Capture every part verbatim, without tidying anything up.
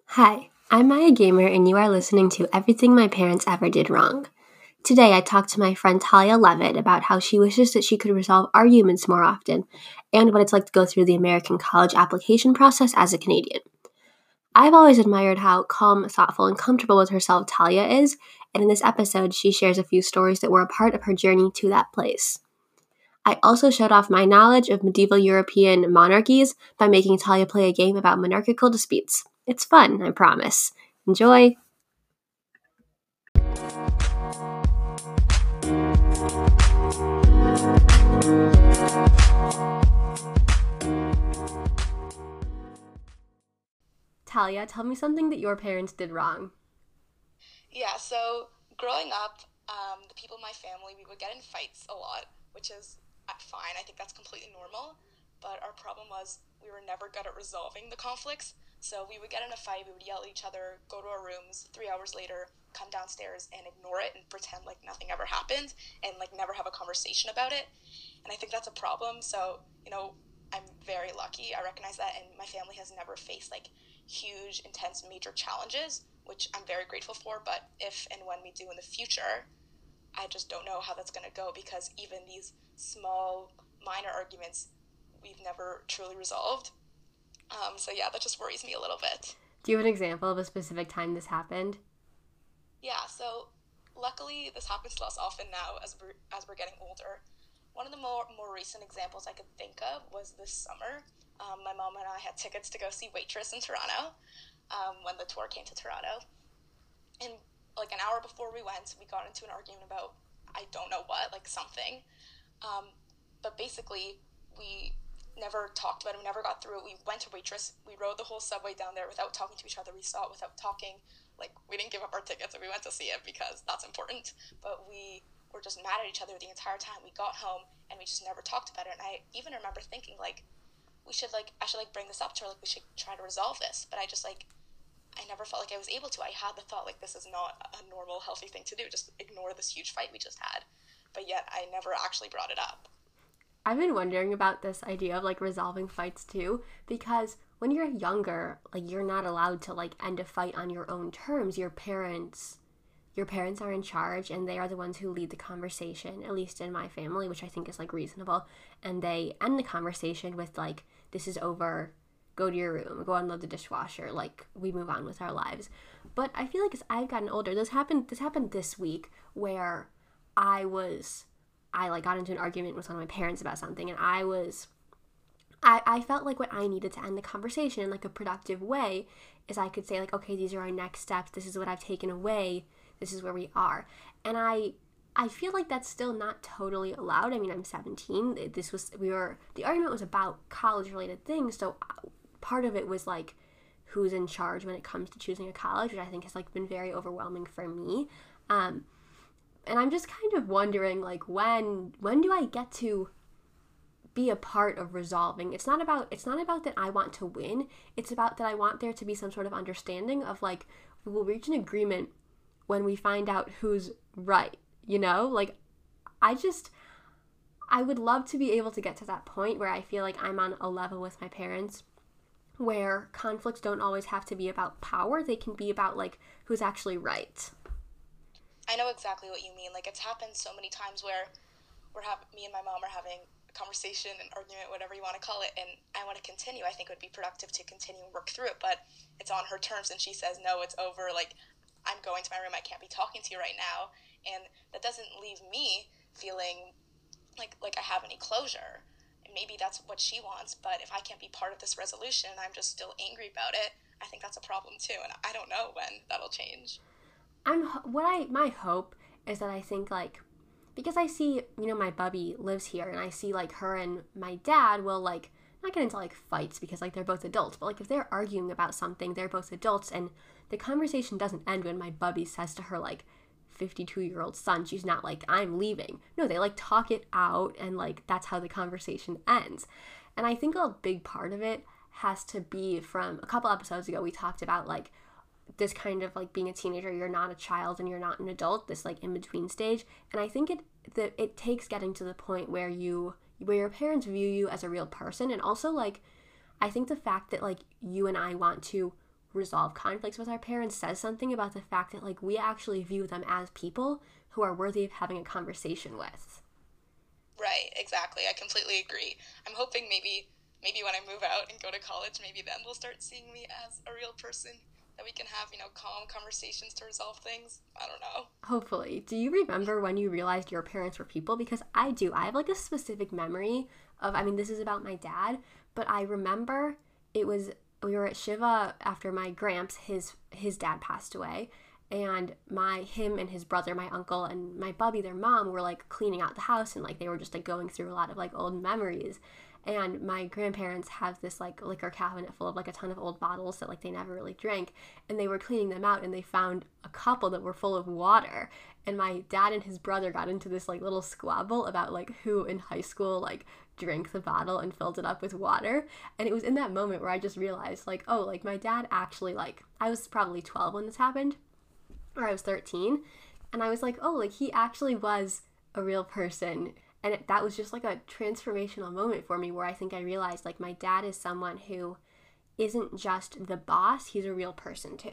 Hi, I'm Maya Gamer, and you are listening to Everything My Parents Ever Did Wrong. Today, I talked to my friend Talia Levitt about how she wishes that she could resolve arguments more often, and what it's like to go through the American college application process as a Canadian. I've always admired how calm, thoughtful, and comfortable with herself Talia is, and in this episode, she shares a few stories that were a part of her journey to that place. I also showed off my knowledge of medieval European monarchies by making Talia play a game about monarchical disputes. It's fun, I promise. Enjoy! Talia, tell me something that your parents did wrong. Yeah, so growing up, um, the people in my family, we would get in fights a lot, which is uh, fine. I think that's completely normal. But our problem was we were never good at resolving the conflicts. So we would get in a fight, we would yell at each other, go to our rooms, three hours later, come downstairs and ignore it and pretend like nothing ever happened and like never have a conversation about it. And I think that's a problem. So, you know, I'm very lucky. I recognize that, and my family has never faced like huge, intense, major challenges, which I'm very grateful for. But if and when we do in the future, I just don't know how that's going to go because even these small, minor arguments, we've never truly resolved. Um, so yeah, that just worries me a little bit. Do you have an example of a specific time this happened? Yeah, so luckily this happens to us often now as we're as we're getting older. One of the more more recent examples I could think of was this summer. Um, my mom and I had tickets to go see Waitress in Toronto um, when the tour came to Toronto, and like an hour before we went, we got into an argument about I don't know what, like something. Um, but basically, we never talked about it. We never got through it. We went to Waitress. We rode the whole subway down there without talking to each other. We saw it without talking. Like, we didn't give up our tickets and we went to see it because that's important. But we were just mad at each other the entire time. We got home and we just never talked about it. And I even remember thinking, like, we should, like, I should, like, bring this up to her. Like, we should try to resolve this. But I just, like, I never felt like I was able to. I had the thought, like, this is not a normal, healthy thing to do. Just ignore this huge fight we just had. But yet, I never actually brought it up. I've been wondering about this idea of like resolving fights too, because when you're younger, like you're not allowed to like end a fight on your own terms. Your parents your parents are in charge and they are the ones who lead the conversation, at least in my family, which I think is like reasonable. And they end the conversation with like, this is over, go to your room, go unload the dishwasher, like we move on with our lives. But I feel like as I've gotten older, this happened this happened this week where I was I like got into an argument with one of my parents about something, and I was I, I felt like what I needed to end the conversation in like a productive way is I could say like, okay, these are our next steps, this is what I've taken away, this is where we are. And I I feel like that's still not totally allowed. I mean, I'm seventeen. This was we were the argument was about college related things, so part of it was like who's in charge when it comes to choosing a college, which I think has like been very overwhelming for me. Um and I'm just kind of wondering like when when do I get to be a part of resolving? It's not about it's not about that I want to win. It's about that I want there to be some sort of understanding of like we will reach an agreement when we find out who's right, you know? Like I just I would love to be able to get to that point where I feel like I'm on a level with my parents where conflicts don't always have to be about power. They can be about like who's actually right. I know exactly what you mean. Like, it's happened so many times where we're have me and my mom are having a conversation, an argument, whatever you want to call it, and I want to continue. I think it would be productive to continue and work through it, but it's on her terms, and she says, no, it's over. Like, I'm going to my room. I can't be talking to you right now. And that doesn't leave me feeling like like I have any closure. And maybe that's what she wants, but if I can't be part of this resolution and I'm just still angry about it, I think that's a problem too. And I don't know when that'll change. I'm what I my hope is that I think like because I see, you know, my bubby lives here and I see like her and my dad will like not get into like fights because like they're both adults, but like if they're arguing about something, they're both adults and the conversation doesn't end when my bubby says to her like fifty-two year old son, she's not like I'm leaving. No, they like talk it out and like that's how the conversation ends. And I think a big part of it has to be from a couple episodes ago we talked about like this kind of like being a teenager, you're not a child and you're not an adult, this like in between stage. And I think it that it takes getting to the point where you where your parents view you as a real person. And also like I think the fact that like you and I want to resolve conflicts with our parents says something about the fact that like we actually view them as people who are worthy of having a conversation with. Right, exactly. I completely agree. I'm hoping maybe maybe when I move out and go to college, maybe then they'll start seeing me as a real person that we can have, you know, calm conversations to resolve things. I don't know. Hopefully. Do you remember when you realized your parents were people? Because I do. I have like a specific memory of, I mean, this is about my dad, but I remember it was, we were at Shiva after my gramps, his his dad passed away. And my, him and his brother, my uncle and my bubby, their mom, were like cleaning out the house and like they were just like going through a lot of like old memories. And my grandparents have this like liquor cabinet full of like a ton of old bottles that like they never really drank. And they were cleaning them out and they found a couple that were full of water. And my dad and his brother got into this like little squabble about like who in high school like drank the bottle and filled it up with water. And it was in that moment where I just realized like, oh, like my dad actually like, I was probably twelve when this happened. Or I was thirteen, and I was like, oh, like he actually was a real person. And it, that was just like a transformational moment for me where I think I realized like my dad is someone who isn't just the boss, he's a real person too.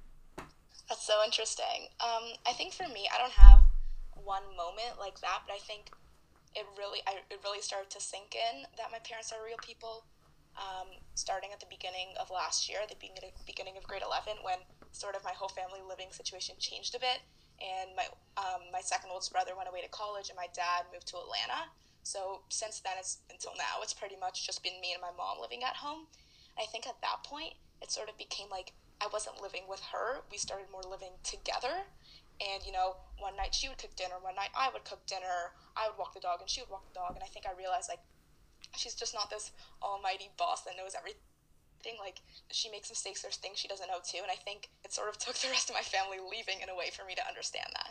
That's so interesting. Um, I think for me, I don't have one moment like that, but I think it really, I, it really started to sink in that my parents are real people. Um, starting at the beginning of last year, the beginning beginning of grade eleven, when sort of my whole family living situation changed a bit, and my um, my second oldest brother went away to college, and my dad moved to Atlanta. So since then, it's until now, it's pretty much just been me and my mom living at home. I think at that point, it sort of became like I wasn't living with her. We started more living together. And, you know, one night she would cook dinner, one night I would cook dinner, I would walk the dog, and she would walk the dog. And I think I realized, like, she's just not this almighty boss that knows everything. Like, she makes mistakes, there's things she doesn't know too, and I think it sort of took the rest of my family leaving in a way for me to understand that.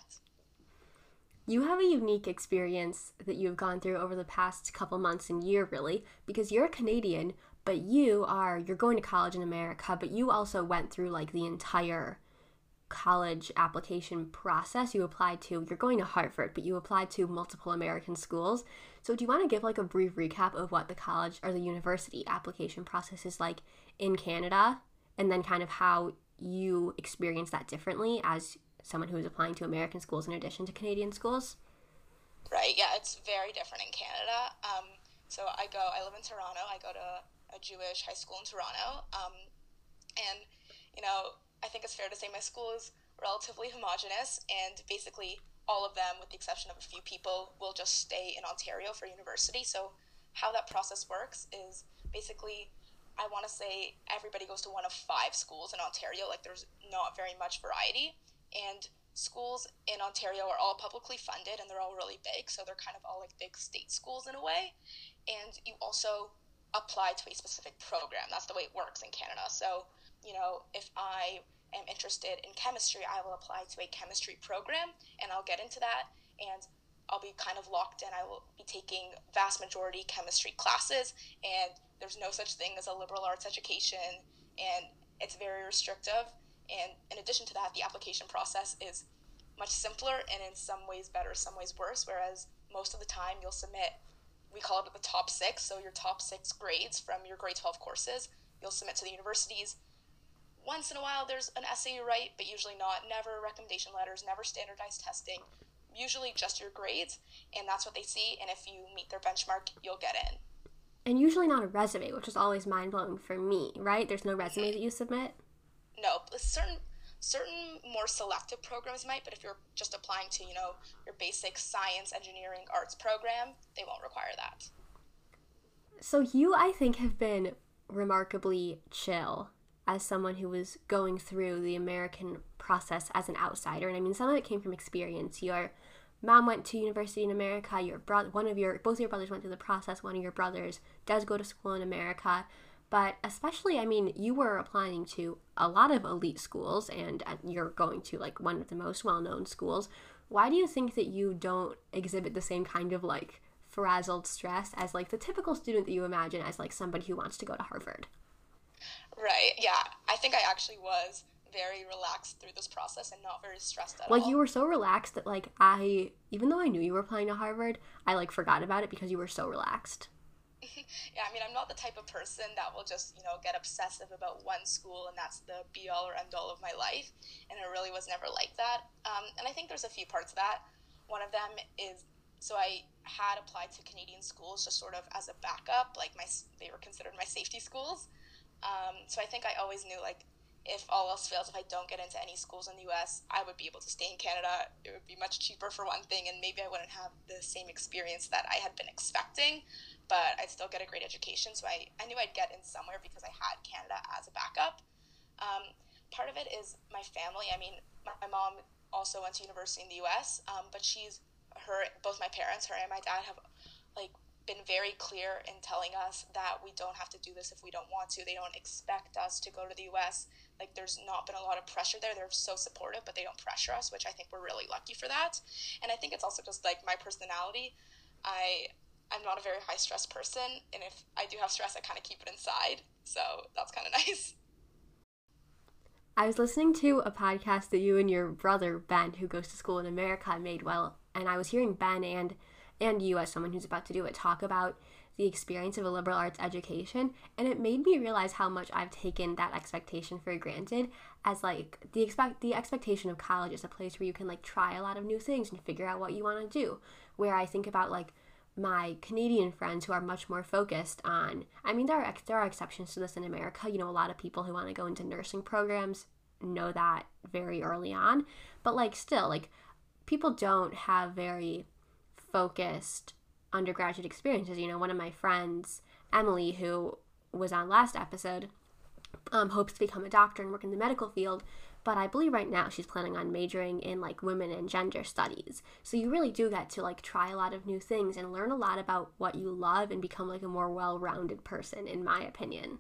You have a unique experience that you've gone through over the past couple months and year, really, because you're a Canadian, but you are, you're going to college in America, but you also went through, like, the entire college application process. You applied to, you're going to Harvard, but you applied to multiple American schools. So do you want to give like a brief recap of what the college or the university application process is like in Canada, and then kind of how you experience that differently as someone who is applying to American schools in addition to Canadian schools? Right, yeah, it's very different in Canada. Um, so I go, I live in Toronto. I go to a Jewish high school in Toronto. Um, and, you know, I think it's fair to say my school is relatively homogenous, and basically all of them, with the exception of a few people, will just stay in Ontario for university. So how that process works is basically, I want to say everybody goes to one of five schools in Ontario. Like, there's not very much variety. And schools in Ontario are all publicly funded, and they're all really big. So they're kind of all like big state schools in a way. And you also apply to a specific program. That's the way it works in Canada. So, you know, if I am interested in chemistry, I will apply to a chemistry program, and I'll get into that, and I'll be kind of locked in. I will be taking vast majority chemistry classes, and there's no such thing as a liberal arts education, and it's very restrictive. And in addition to that, the application process is much simpler and in some ways better, some ways worse, whereas most of the time you'll submit, we call it the top six, so your top six grades from your grade twelve courses, you'll submit to the universities. Once in a while there's an essay you write, but usually not. Never recommendation letters, never standardized testing, usually just your grades, and that's what they see, and if you meet their benchmark, you'll get in. And usually not a resume, which is always mind-blowing for me, right? There's no resume that you submit? No, certain certain more selective programs might, but if you're just applying to, you know, your basic science, engineering, arts program, they won't require that. So you, I think, have been remarkably chill as someone who was going through the American process as an outsider. And I mean, some of it came from experience. Your mom went to university in America, your brother, one of your, both of your brothers went through the process, one of your brothers does go to school in America. But especially, I mean, you were applying to a lot of elite schools, and you're going to, like, one of the most well-known schools. Why do you think that you don't exhibit the same kind of, like, frazzled stress as, like, the typical student that you imagine as, like, somebody who wants to go to Harvard? Right, yeah. I think I actually was very relaxed through this process and not very stressed at like, all. You were so relaxed that, like, I, even though I knew you were applying to Harvard, I, like, forgot about it because you were so relaxed. Yeah, I mean, I'm not the type of person that will just, you know, get obsessive about one school and that's the be all or end all of my life. And it really was never like that. Um, and I think there's a few parts of that. One of them is, so I had applied to Canadian schools just sort of as a backup, like my, they were considered my safety schools. Um, so I think I always knew, like, if all else fails, if I don't get into any schools in the U S, I would be able to stay in Canada. It would be much cheaper for one thing, and maybe I wouldn't have the same experience that I had been expecting, but I'd still get a great education. So I, I knew I'd get in somewhere because I had Canada as a backup. Um, part of it is my family. I mean, my, my mom also went to university in the U S, um, but she's, her, both my parents, her and my dad have, like, been very clear in telling us that we don't have to do this if we don't want to. They don't expect us to go to the U S. Like, there's not been a lot of pressure there. They're so supportive, but they don't pressure us, which I think we're really lucky for that. And I think it's also just like my personality. I I'm not a very high stress person, and if I do have stress, I kind of keep it inside. So that's kind of nice. I was listening to a podcast that you and your brother Ben, who goes to school in America, made well, and I was hearing Ben and and you, as someone who's about to do it, talk about the experience of a liberal arts education, and it made me realize how much I've taken that expectation for granted, as like the expect the expectation of college is a place where you can like try a lot of new things and figure out what you want to do. Where I think about like my Canadian friends who are much more focused on, I mean, there are there are exceptions to this in America. You know, a lot of people who want to go into nursing programs know that very early on, but like still, like people don't have very focused undergraduate experiences. You know, one of my friends, Emily, who was on last episode, um, hopes to become a doctor and work in the medical field, but I believe right now she's planning on majoring in like women and gender studies. So you really do get to like try a lot of new things and learn a lot about what you love and become like a more well-rounded person, in my opinion.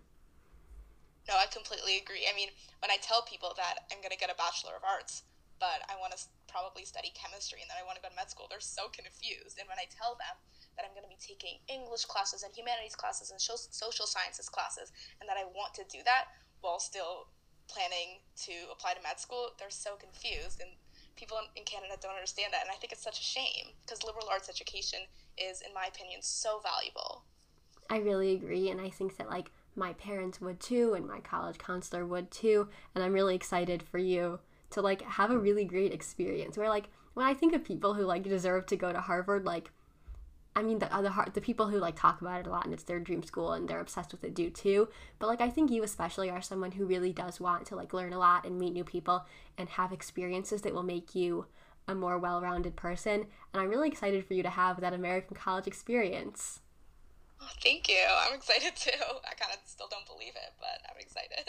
No, I completely agree. I mean, when I tell people that I'm going to get a Bachelor of Arts, but I want to probably study chemistry and then I want to go to med school, they're so confused. And when I tell them that I'm going to be taking English classes and humanities classes and social sciences classes, and that I want to do that while still planning to apply to med school, they're so confused. And people in Canada don't understand that. And I think it's such a shame because liberal arts education is, in my opinion, so valuable. I really agree, and I think that like my parents would too, and my college counselor would too, and I'm really excited for you to like have a really great experience. Where like when I think of people who like deserve to go to Harvard, like I mean the other the people who like talk about it a lot and it's their dream school and they're obsessed with it do too, but like I think you especially are someone who really does want to like learn a lot and meet new people and have experiences that will make you a more well-rounded person, and I'm really excited for you to have that American college experience. Oh, thank you. I'm excited too. I kind of still don't believe it, but I'm excited.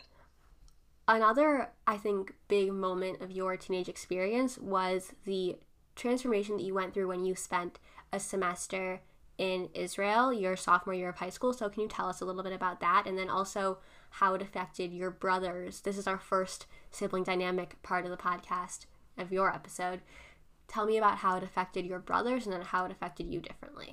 Another, I think, big moment of your teenage experience was the transformation that you went through when you spent a semester in Israel, your sophomore year of high school. So can you tell us a little bit about that? And then also how it affected your brothers. This is our first sibling dynamic part of the podcast of your episode. Tell me about how it affected your brothers and then how it affected you differently.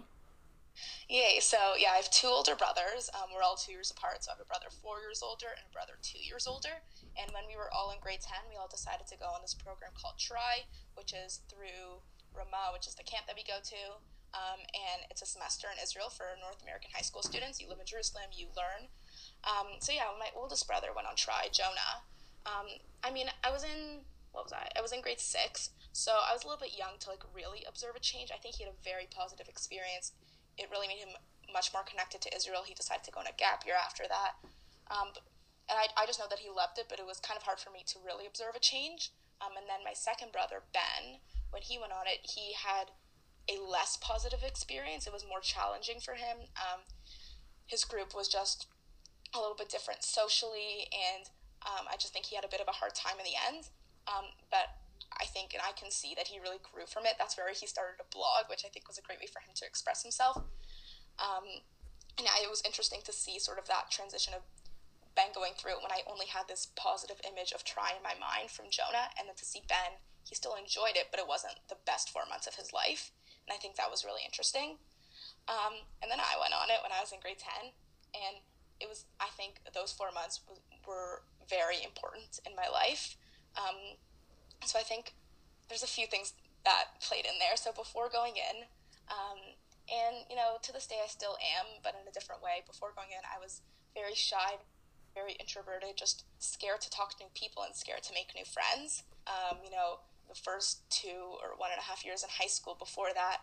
Yay. So, yeah, I have two older brothers. Um, we're all two years apart. So I have a brother four years older and a brother two years older. And when we were all in grade ten, we all decided to go on this program called Try, which is through Ramah, which is the camp that we go to. Um, and it's a semester in Israel for North American high school students. You live in Jerusalem, you learn. Um, so, yeah, my oldest brother went on Try, Jonah. Um, I mean, I was in, what was I? I was in grade six. So I was a little bit young to, like, really observe a change. I think he had a very positive experience. It really made him much more connected to Israel. He decided to go on a gap year after that. Um, and I, I just know that he loved it, but it was kind of hard for me to really observe a change. Um, and then my second brother, Ben, when he went on it, he had a less positive experience. It was more challenging for him. Um, his group was just a little bit different socially, and um, I just think he had a bit of a hard time in the end. Um, but I think, and I can see that he really grew from it. That's where he started a blog, which I think was a great way for him to express himself. Um, and I, it was interesting to see sort of that transition of Ben going through it when I only had this positive image of Try in my mind from Jonah, and then to see Ben, he still enjoyed it, but it wasn't the best four months of his life. And I think that was really interesting. Um, and then I went on it when I was in grade ten, and it was, I think those four months was, were very important in my life. Um, So I think there's a few things that played in there. So before going in, um, And, you know, to this day I still am, but in a different way. Before going in, I was very shy, very introverted, just scared to talk to new people and scared to make new friends. Um, you know, the first two or one and a half years in high school before that,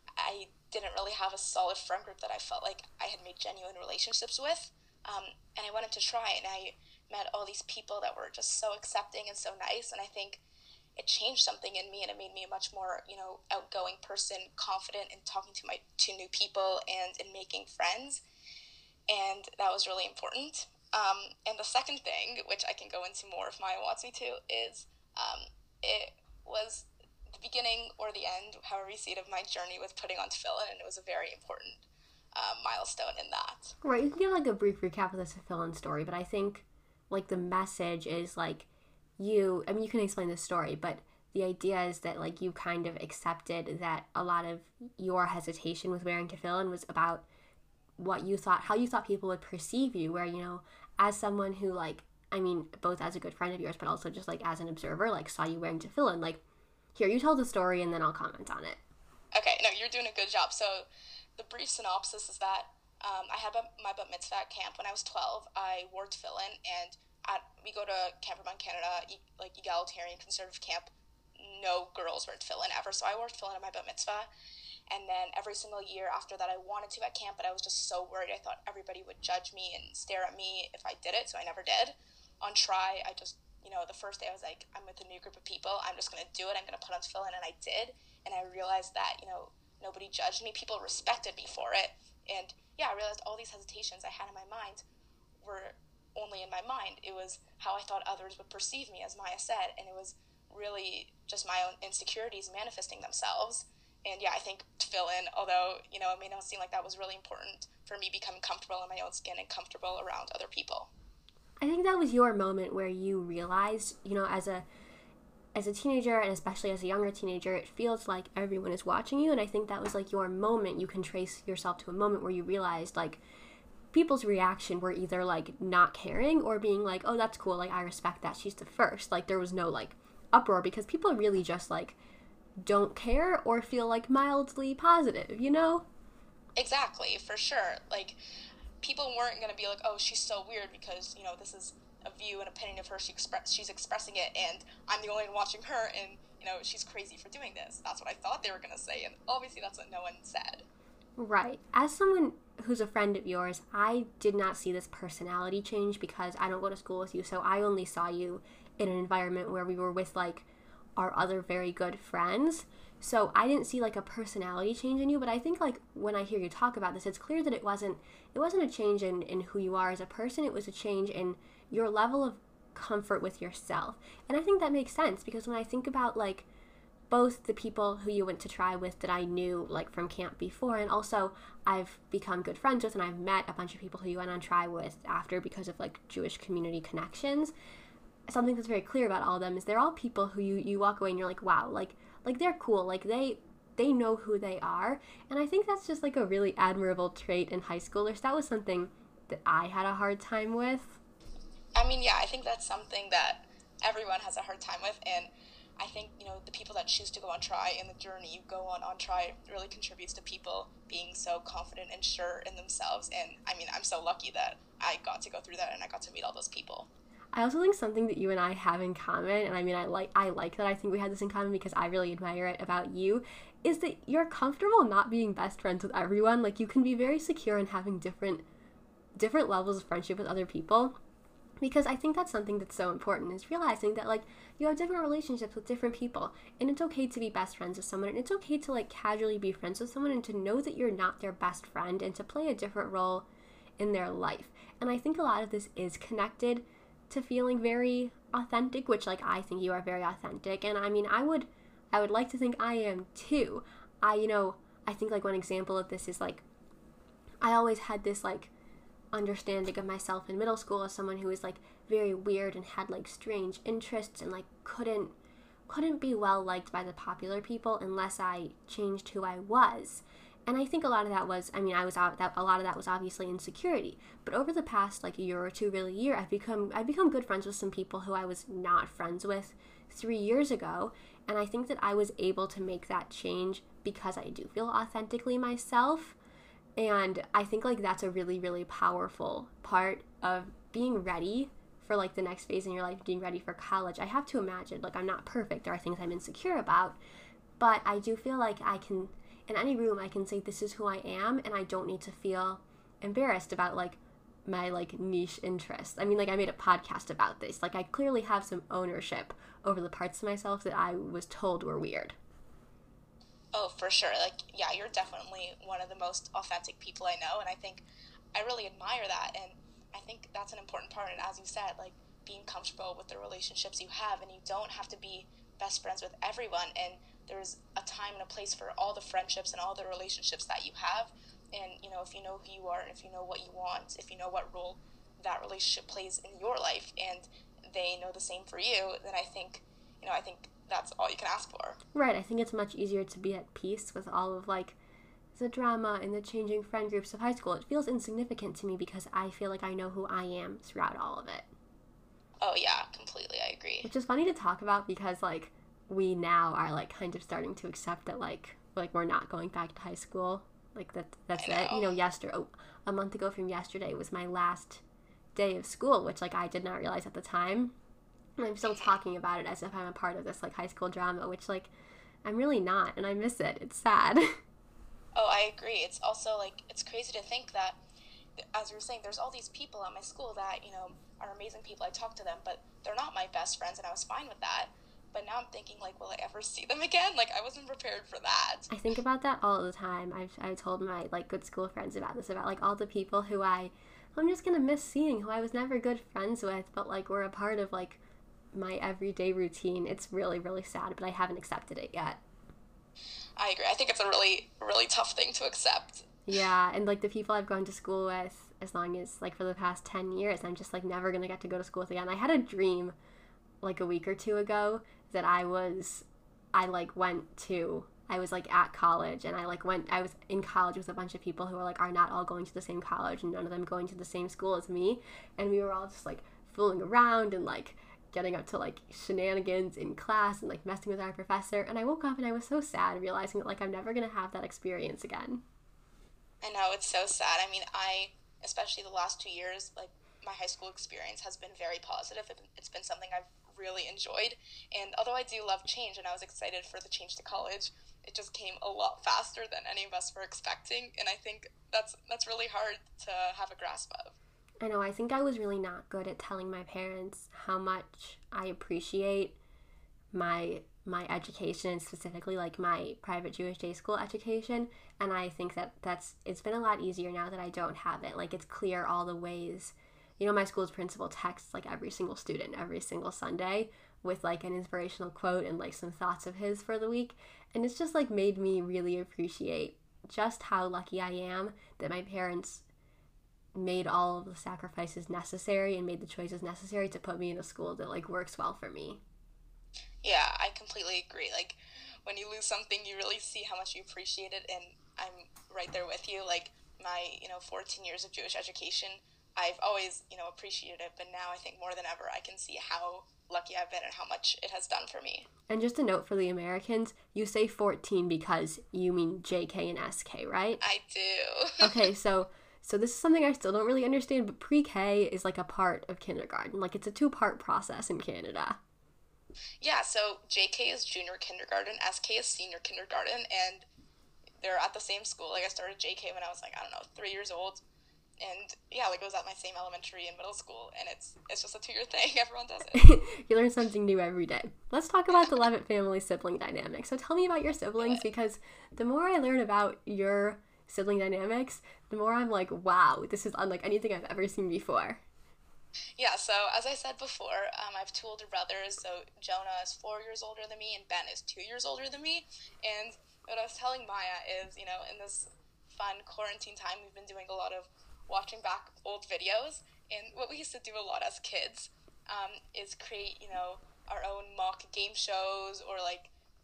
I didn't really have a solid friend group that I felt like I had made genuine relationships with. Um, and I wanted to try, and I met all these people that were just so accepting and so nice. And I think it changed something in me, and it made me a much more, you know, outgoing person, confident in talking to my to new people and in making friends. And that was really important. Um, and the second thing, which I can go into more if Maya wants me to, is um, it was the beginning or the end, however you see it, of my journey with putting on tefillin, and it was a very important um, milestone in that. Right, you can give like a brief recap of the tefillin story, but I think like the message is like you, I mean, you can explain the story, but the idea is that like you kind of accepted that a lot of your hesitation with wearing tefillin was about what you thought, how you thought people would perceive you, where, you know, as someone who like, I mean, both as a good friend of yours, but also just like as an observer, like saw you wearing tefillin, like, here, you tell the story and then I'll comment on it. Okay, no, you're doing a good job. So the brief synopsis is that um, I had my bat mitzvah at camp when I was twelve. I wore tefillin, and at, we go to Camp Vermont, Canada, e- like egalitarian conservative camp. No girls wear tefillin ever, so I wore tefillin at my bat mitzvah. And then every single year after that, I wanted to at camp, but I was just so worried. I thought everybody would judge me and stare at me if I did it, so I never did. On try, I just, you know, the first day I was like, I'm with a new group of people. I'm just going to do it. I'm going to put on tefillin, and I did. And I realized that, you know, nobody judged me. People respected me for it. And yeah, I realized all these hesitations I had in my mind were only in my mind. It was how I thought others would perceive me, as Maya said, and it was really just my own insecurities manifesting themselves. And yeah, I think tefillin, although, you know, it may not seem like that was really important for me becoming comfortable in my own skin and comfortable around other people. I think that was your moment where you realized, you know, as a as a teenager, and especially as a younger teenager, it feels like everyone is watching you. And I think that was like your moment. You can trace yourself to a moment where you realized like people's reaction were either like not caring or being like, oh, that's cool, like I respect that, she's the first. Like there was no like uproar, because people really just like don't care or feel like mildly positive, you know? Exactly, for sure. Like, people weren't going to be like, oh, she's so weird because, you know, this is a view and opinion of her, she express, she's expressing it, and I'm the only one watching her, and, you know, she's crazy for doing this. That's what I thought they were going to say, and obviously that's what no one said. Right. As someone who's a friend of yours, I did not see this personality change because I don't go to school with you, so I only saw you in an environment where we were with, like, our other very good friends. So I didn't see like a personality change in you, but I think like when I hear you talk about this, it's clear that it wasn't it wasn't a change in, in who you are as a person. It was a change in your level of comfort with yourself. And I think that makes sense, because when I think about like both the people who you went to try with that I knew like from camp before, and also I've become good friends with, and I've met a bunch of people who you went on try with after because of like Jewish community connections, something that's very clear about all of them is they're all people who you, you walk away and you're like, wow, like like they're cool, like they they know who they are. And I think that's just like a really admirable trait in high schoolers. That was something that I had a hard time with. I mean, yeah, I think that's something that everyone has a hard time with, and I think, you know, the people that choose to go on try and the journey you go on on try really contributes to people being so confident and sure in themselves. And I mean, I'm so lucky that I got to go through that and I got to meet all those people. I also think something that you and I have in common, and I mean, I like I like that I think we had this in common because I really admire it about you, is that you're comfortable not being best friends with everyone. Like, you can be very secure in having different different levels of friendship with other people, because I think that's something that's so important, is realizing that, like, you have different relationships with different people, and it's okay to be best friends with someone, and it's okay to, like, casually be friends with someone, and to know that you're not their best friend, and to play a different role in their life. And I think a lot of this is connected to feeling very authentic, which, like, I think you are very authentic, and I mean, I would, I would like to think I am too. I, you know, I think, like, one example of this is, like, I always had this, like, understanding of myself in middle school as someone who was, like, very weird and had, like, strange interests and, like, couldn't, couldn't be well liked by the popular people unless I changed who I was. And I think a lot of that was, I mean, I was out that a lot of that was obviously insecurity. But over the past like year or two, really year, I've become I've become good friends with some people who I was not friends with three years ago. And I think that I was able to make that change because I do feel authentically myself. And I think like that's a really, really powerful part of being ready for like the next phase in your life, being ready for college. I have to imagine, like I'm not perfect. There are things I'm insecure about, but I do feel like I can, in any room, I can say this is who I am, and I don't need to feel embarrassed about like my like niche interests. I mean, like I made a podcast about this. Like I clearly have some ownership over the parts of myself that I was told were weird. Oh, for sure. Like, yeah, you're definitely one of the most authentic people I know, and I think I really admire that, and I think that's an important part. And as you said, like being comfortable with the relationships you have, and you don't have to be best friends with everyone, and there's a time and a place for all the friendships and all the relationships that you have. And you know, if you know who you are, and if you know what you want, if you know what role that relationship plays in your life, and they know the same for you, then I think, you know, I think that's all you can ask for. Right. I think it's much easier to be at peace with all of like the drama and the changing friend groups of high school. It feels insignificant to me because I feel like I know who I am throughout all of it. Oh yeah, completely. I agree. Which is funny to talk about because like we now are like kind of starting to accept that like like we're not going back to high school. Like that that's it. You know, yesterday oh, a month ago from yesterday was my last day of school, which like I did not realize at the time. And I'm still talking about it as if I'm a part of this like high school drama, which like I'm really not, and I miss it. It's sad. Oh, I agree. It's also like it's crazy to think that, as you were saying, there's all these people at my school that, you know, are amazing people. I talk to them, but they're not my best friends, and I was fine with that. But now I'm thinking, like, will I ever see them again? Like, I wasn't prepared for that. I think about that all the time. I've I told my like good school friends about this, about like all the people who I I'm just gonna miss seeing, who I was never good friends with, but like were a part of like my everyday routine. It's really, really sad, but I haven't accepted it yet. I agree. I think it's a really, really tough thing to accept. Yeah, and like the people I've gone to school with, as long as like for the past ten years, I'm just like never gonna get to go to school with again. I had a dream like a week or two ago that I was, I like went to, I was like at college, and I like went, I was in college with a bunch of people who are like, are not all going to the same college, and none of them going to the same school as me, and we were all just like fooling around and like getting up to like shenanigans in class and like messing with our professor. And I woke up and I was so sad realizing that like I'm never gonna have that experience again. I know, it's so sad. I mean, I, especially the last two years, like my high school experience has been very positive. It's been something I've really enjoyed. And although I do love change and I was excited for the change to college, it just came a lot faster than any of us were expecting. And I think that's that's really hard to have a grasp of. I know, I think I was really not good at telling my parents how much I appreciate my my education, and specifically like my private Jewish day school education. And I think that that's, it's been a lot easier now that I don't have it. Like it's clear all the ways, you know, my school's principal texts like every single student every single Sunday with like an inspirational quote and like some thoughts of his for the week. And it's just like made me really appreciate just how lucky I am that my parents made all of the sacrifices necessary and made the choices necessary to put me in a school that like works well for me. Yeah, I completely agree. Like when you lose something, you really see how much you appreciate it, and I'm right there with you. Like my, you know, fourteen years of Jewish education, I've always, you know, appreciated it, but now I think more than ever I can see how lucky I've been and how much it has done for me. And just a note for the Americans, you say fourteen because you mean J K and S K, right? I do. Okay, so So this is something I still don't really understand, but pre-K is like a part of kindergarten. Like it's a two-part process in Canada. Yeah, so J K is junior kindergarten, S K is senior kindergarten, and they're at the same school. Like I started J K when I was like, I don't know, three years old. And yeah, like it was at my same elementary and middle school, and it's it's just a two-year thing. Everyone does it. You learn something new every day. Let's talk about the Levitt family sibling dynamic. So tell me about your siblings, because the more I learn about your sibling dynamics, the more I'm like, wow, this is unlike anything I've ever seen before. Yeah, so as I said before, um, I have two older brothers. So Jonah is four years older than me, and Ben is two years older than me. And what I was telling Maya is, you know, in this fun quarantine time, we've been doing a lot of watching back old videos. And what we used to do a lot as kids um, is create, you know, our own mock game shows, or like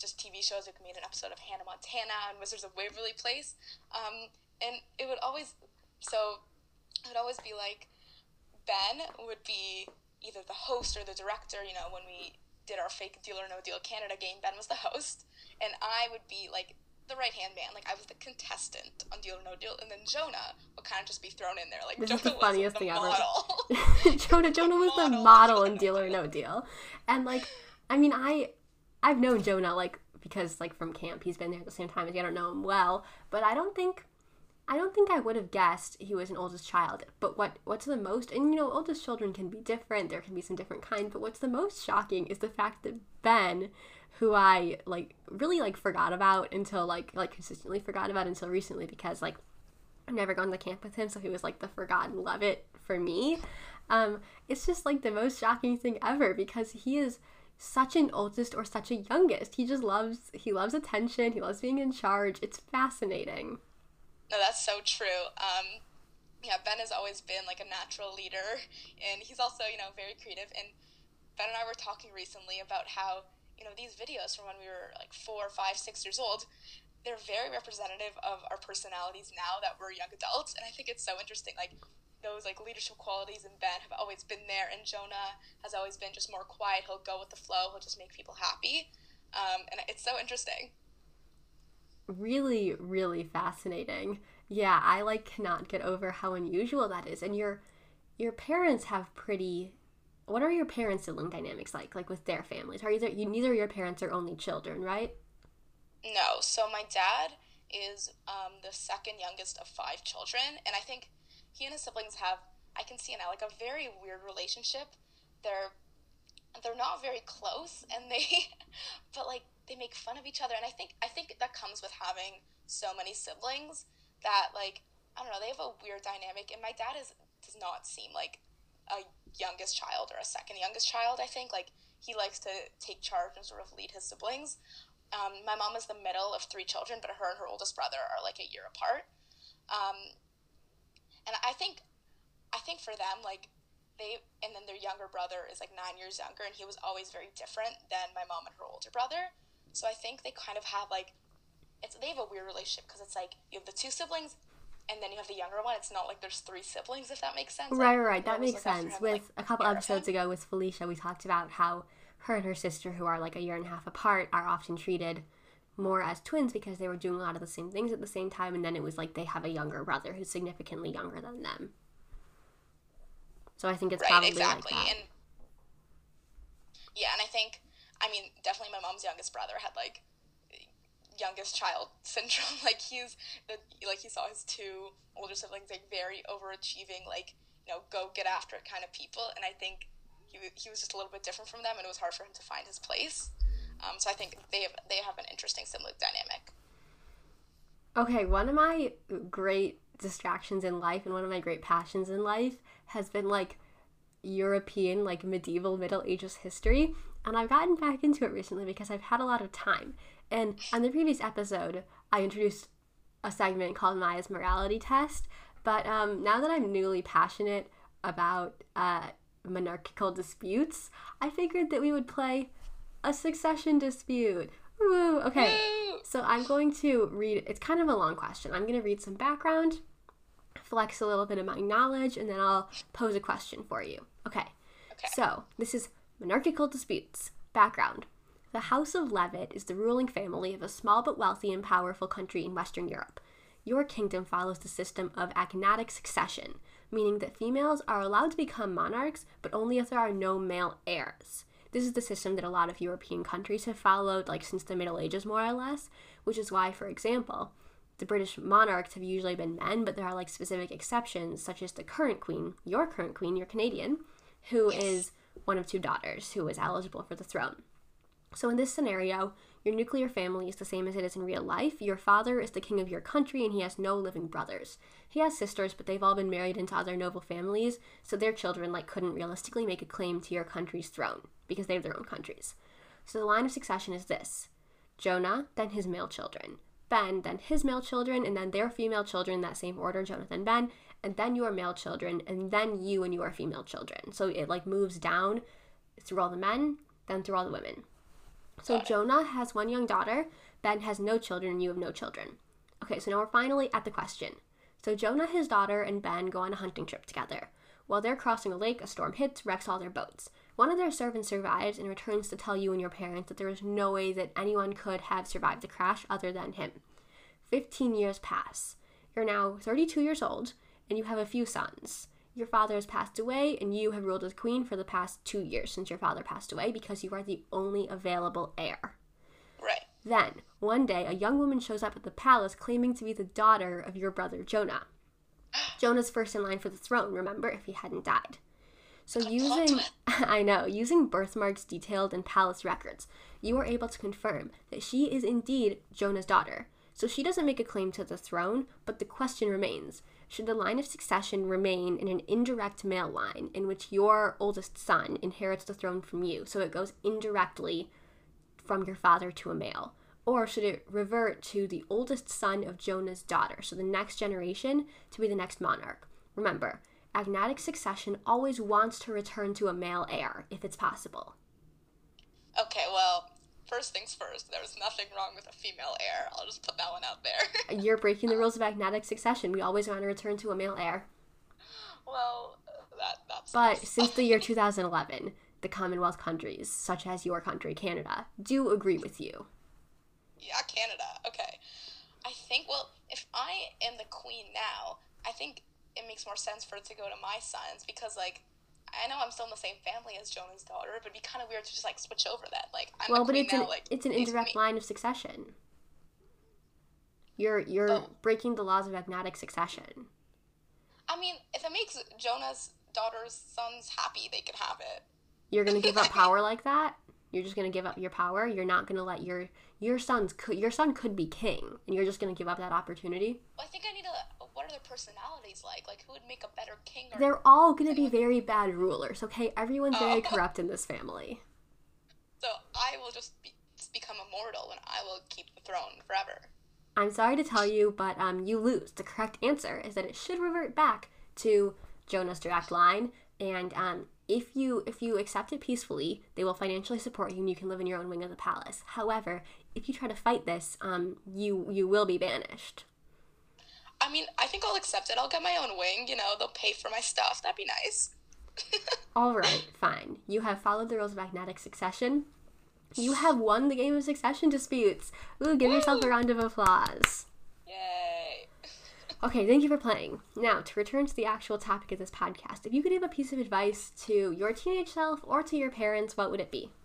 just T V shows. Like, we made an episode of Hannah Montana and Wizards of Waverly Place. Um, and it would always, so it would always be like, Ben would be either the host or the director. You know, when we did our fake Deal or No Deal Canada game, Ben was the host, and I would be like the right-hand man. Like, I was the contestant on Deal or No Deal, and then Jonah would kind of just be thrown in there. Like, this Jonah is the funniest was the thing model. ever. Jonah, Jonah was the model in Deal or No Deal. And, like, I mean, I, I've known Jonah, like, because, like, from camp, he's been there at the same time as you. I don't know him well, but I don't think, I don't think I would have guessed he was an oldest child. But what, what's the most, and, you know, oldest children can be different. There can be some different kinds, but what's the most shocking is the fact that Ben, who I, like, really, like, forgot about until, like, like, consistently forgot about until recently, because, like, I've never gone to camp with him, so he was, like, the forgotten Levitt for me. Um, it's just, like, the most shocking thing ever, because he is such an oldest or such a youngest. He just loves, he loves attention, he loves being in charge. It's fascinating. No, that's so true. Um, yeah, Ben has always been, like, a natural leader, and he's also, you know, very creative, and Ben and I were talking recently about how, you know, these videos from when we were like four, five, six years old, they're very representative of our personalities now that we're young adults. And I think it's so interesting. Like, those like leadership qualities in Ben have always been there, and Jonah has always been just more quiet. He'll go with the flow. He'll just make people happy. Um, and it's so interesting. Really, really fascinating. Yeah, I like cannot get over how unusual that is. And your your parents have pretty. What are your parents' sibling dynamics like, like with their families? Are either you neither of your parents are only children, right? No. So my dad is um, the second youngest of five children, and I think he and his siblings have, I can see now, like a very weird relationship. They're they're not very close, and they, but like they make fun of each other, and I think I think that comes with having so many siblings that, like, I don't know, they have a weird dynamic, and my dad is does not seem like a youngest child or a second youngest child. I think, like, he likes to take charge and sort of lead his siblings. Um, my mom is the middle of three children, but her and her oldest brother are like a year apart. Um, and I think, I think for them, like, they, and then their younger brother is like nine years younger, and he was always very different than my mom and her older brother. So I think they kind of have like, it's they have a weird relationship, because it's like you have the two siblings, and then you have the younger one. It's not like there's three siblings, if that makes sense. Right, like, right, that makes sense. him, With like, a couple episodes ago with Felicia, we talked about how her and her sister, who are like a year and a half apart, are often treated more as twins because they were doing a lot of the same things at the same time, and then it was like they have a younger brother who's significantly younger than them. So I think it's right, probably exactly. like that. And yeah, and I think, I mean, definitely my mom's youngest brother had like youngest child syndrome. Like, he's the like he saw his two older siblings like very overachieving, like, you know, go get after it kind of people, and I think he he was just a little bit different from them, and it was hard for him to find his place. Um, so I think they have they have an interesting sibling dynamic. Okay, one of my great distractions in life and one of my great passions in life has been like European, like medieval Middle Ages history, and I've gotten back into it recently because I've had a lot of time. And on the previous episode, I introduced a segment called Maya's Morality Test, but um, now that I'm newly passionate about uh, monarchical disputes, I figured that we would play a succession dispute. Woo! Okay, Woo! So I'm going to read, it's kind of a long question. I'm going to read some background, flex a little bit of my knowledge, and then I'll pose a question for you. Okay, Okay. So this is monarchical disputes. Background. The House of Levitt is the ruling family of a small but wealthy and powerful country in Western Europe. Your kingdom follows the system of agnatic succession, meaning that females are allowed to become monarchs, but only if there are no male heirs. This is the system that a lot of European countries have followed, like, since the Middle Ages, more or less, which is why, for example, the British monarchs have usually been men, but there are, like, specific exceptions, such as the current queen, your current queen, you're Canadian, who Yes. is one of two daughters who is eligible for the throne. So in this scenario, your nuclear family is the same as it is in real life. Your father is the king of your country, and he has no living brothers. He has sisters, but they've all been married into other noble families, so their children, like, couldn't realistically make a claim to your country's throne, because they have their own countries. So the line of succession is this: Jonah, then his male children. Ben, then his male children, and then their female children in that same order, Jonah, then Ben, and then your male children, and then you and your female children. So it, like, moves down through all the men, then through all the women. So Got it. Jonah has one young daughter, Ben has no children, and you have no children. Okay, so now we're finally at the question. So Jonah, his daughter, and Ben go on a hunting trip together. While they're crossing a lake, a storm hits, wrecks all their boats. One of their servants survives and returns to tell you and your parents that there is no way that anyone could have survived the crash other than him. Fifteen years pass. You're now thirty-two years old, and you have a few sons. Your father has passed away, and you have ruled as queen for the past two years since your father passed away because you are the only available heir. Right. Then, one day, a young woman shows up at the palace claiming to be the daughter of your brother Jonah. Jonah's first in line for the throne, remember, if he hadn't died. So using, I know, using birthmarks detailed in palace records, you are able to confirm that she is indeed Jonah's daughter. So she doesn't make a claim to the throne, but the question remains, should the line of succession remain in an indirect male line in which your oldest son inherits the throne from you, so it goes indirectly from your father to a male? Or should it revert to the oldest son of Jonah's daughter, so the next generation to be the next monarch? Remember, agnatic succession always wants to return to a male heir, if it's possible. Okay, well, first things first, there's nothing wrong with a female heir. I'll just put that one out there. You're breaking the rules of agnatic succession. We always want to return to a male heir. Well, that that's. But since the year two thousand eleven, the Commonwealth countries, such as your country, Canada, do agree with you. Yeah, Canada. Okay. I think, well, if I am the queen now, I think it makes more sense for it to go to my sons because, like, I know I'm still in the same family as Jonah's daughter, but it'd be kind of weird to just, like, switch over that. Like, I'm well, the but queen it's now, an like, it's an please indirect me. line of succession. You're you're Oh. breaking the laws of agnatic succession. I mean, if it makes Jonah's daughter's sons happy, they can have it. You're gonna give up power like that? You're just gonna give up your power? You're not gonna let your your sons could your son could be king, and you're just gonna give up that opportunity? Well, I think I need a. What are their personalities like? Like, who would make a better king? Or They're all gonna be very bad rulers, okay? Everyone's very Oh. corrupt in this family. So I will just, be, just become immortal, and I will keep the throne forever. I'm sorry to tell you, but um, you lose. The correct answer is that it should revert back to Jonah's direct line, and um, if you if you accept it peacefully, they will financially support you, and you can live in your own wing of the palace. However, if you try to fight this, um, you you will be banished. I mean, I think I'll accept it. I'll get my own wing. You know, they'll pay for my stuff. That'd be nice. All right, fine. You have followed the rules of agnatic succession. You have won the game of succession disputes. Ooh, give yourself a Woo! round of applause. Yay. Okay, thank you for playing. Now, to return to the actual topic of this podcast, if you could give a piece of advice to your teenage self or to your parents, what would it be?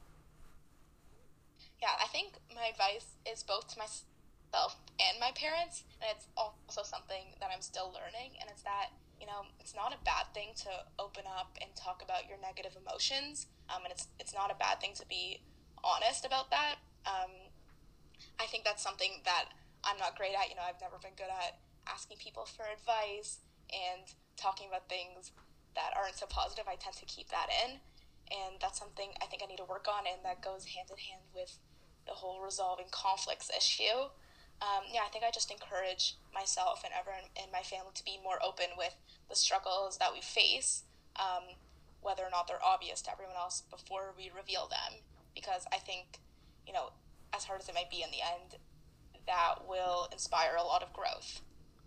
Yeah, I think my advice is both to myself and my parents, and it's also something that I'm still learning, and it's that, you know, it's not a bad thing to open up and talk about your negative emotions, um, and it's it's not a bad thing to be honest about that. Um, I think that's something that I'm not great at. You know, I've never been good at asking people for advice and talking about things that aren't so positive. I tend to keep that in, and that's something I think I need to work on, and that goes hand in hand with the whole resolving conflicts issue. Um, yeah, I think I just encourage myself and everyone in my family to be more open with the struggles that we face, um, whether or not they're obvious to everyone else before we reveal them, because I think, you know, as hard as it might be in the end, that will inspire a lot of growth.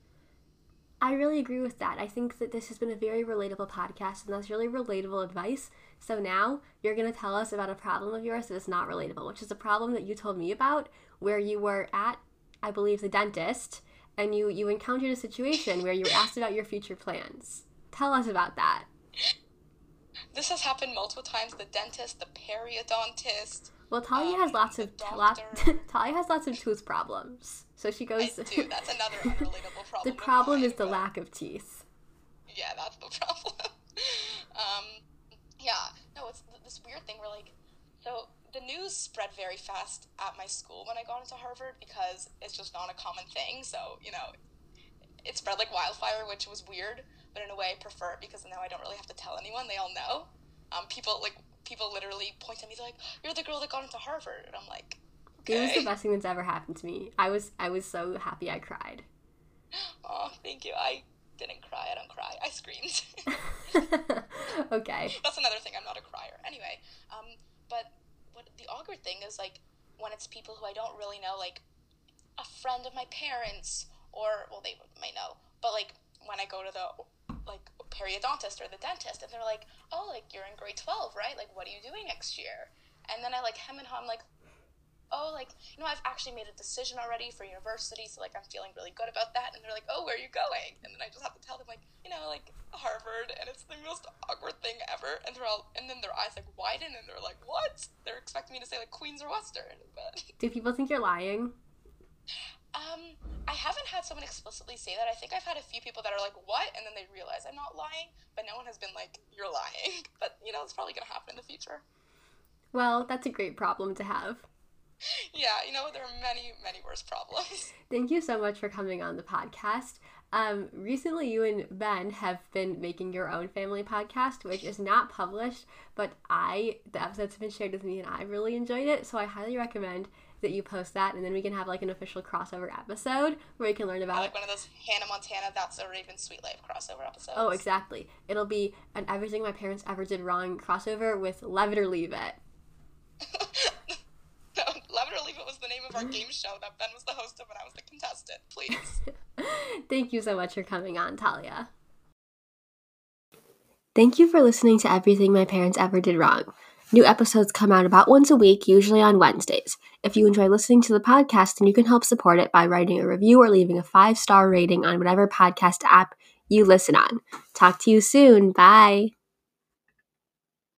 I really agree with that. I think that this has been a very relatable podcast, and that's really relatable advice. So now you're going to tell us about a problem of yours that is not relatable, which is a problem that you told me about where you were at, I believe, the dentist, and you, you encountered a situation where you were asked about your future plans. Tell us about that. This has happened multiple times. The dentist, the periodontist. Well, Talia um, has lots the of lot, doctor. Talia has lots of tooth problems, so she goes. I do. That's another unrelatable problem. The of problem mine, is the but- lack of teeth. Yeah, that's the problem. um, yeah, no, it's th- this weird thing where, like, so the news spread very fast at my school when I got into Harvard because it's just not a common thing. So, you know, it spread like wildfire, which was weird, but in a way I prefer it because now I don't really have to tell anyone. They all know. Um, people, like, people literally point at me, they're like, you're the girl that got into Harvard. And I'm like, okay. It was the best thing that's ever happened to me. I was I was so happy I cried. Oh, thank you. I didn't cry. I don't cry. I screamed. Okay. That's another thing. I'm not a crier. Anyway, um, but what the awkward thing is, like, when it's people who I don't really know, like a friend of my parents, or, well, they might know, but like when I go to the like periodontist or the dentist, and they're like, oh, like you're in grade twelve, right? Like, what are you doing next year? And then I like hem and haw, I'm like, oh, like, you know, I've actually made a decision already for university, so like I'm feeling really good about that. And they're like, oh, where are you going? And then I just have to tell them, like, you know, like Harvard, and it's the most awkward thing ever. And they're all, and then their eyes like widen, and they're like, what? They're expecting me to say like Queens or Western. But Do people think you're lying? um, I haven't had someone explicitly say that. I think I've had a few people that are like, what? And then they realize I'm not lying, but no one has been like, you're lying. But you know, it's probably gonna happen in the future. Well, that's a great problem to have. Yeah, you know, there are many, many worse problems. Thank you so much for coming on the podcast. Um, recently, you and Ben have been making your own family podcast, which is not published, but I, the episodes have been shared with me and I really enjoyed it. So I highly recommend that you post that, and then we can have like an official crossover episode where you can learn about like one of those Hannah Montana, That's So Raven, Sweet Life crossover episodes. Oh, exactly. It'll be an Everything My Parents Ever Did Wrong crossover with Love It or Leave It. No, Love It or Leave It was the name of our game show that Ben was the host of and I was the contestant. Please. Thank you so much for coming on, Talia. Thank you for listening to Everything My Parents Ever Did Wrong. New episodes come out about once a week, usually on Wednesdays. If you enjoy listening to the podcast, then you can help support it by writing a review or leaving a five-star rating on whatever podcast app you listen on. Talk to you soon. Bye.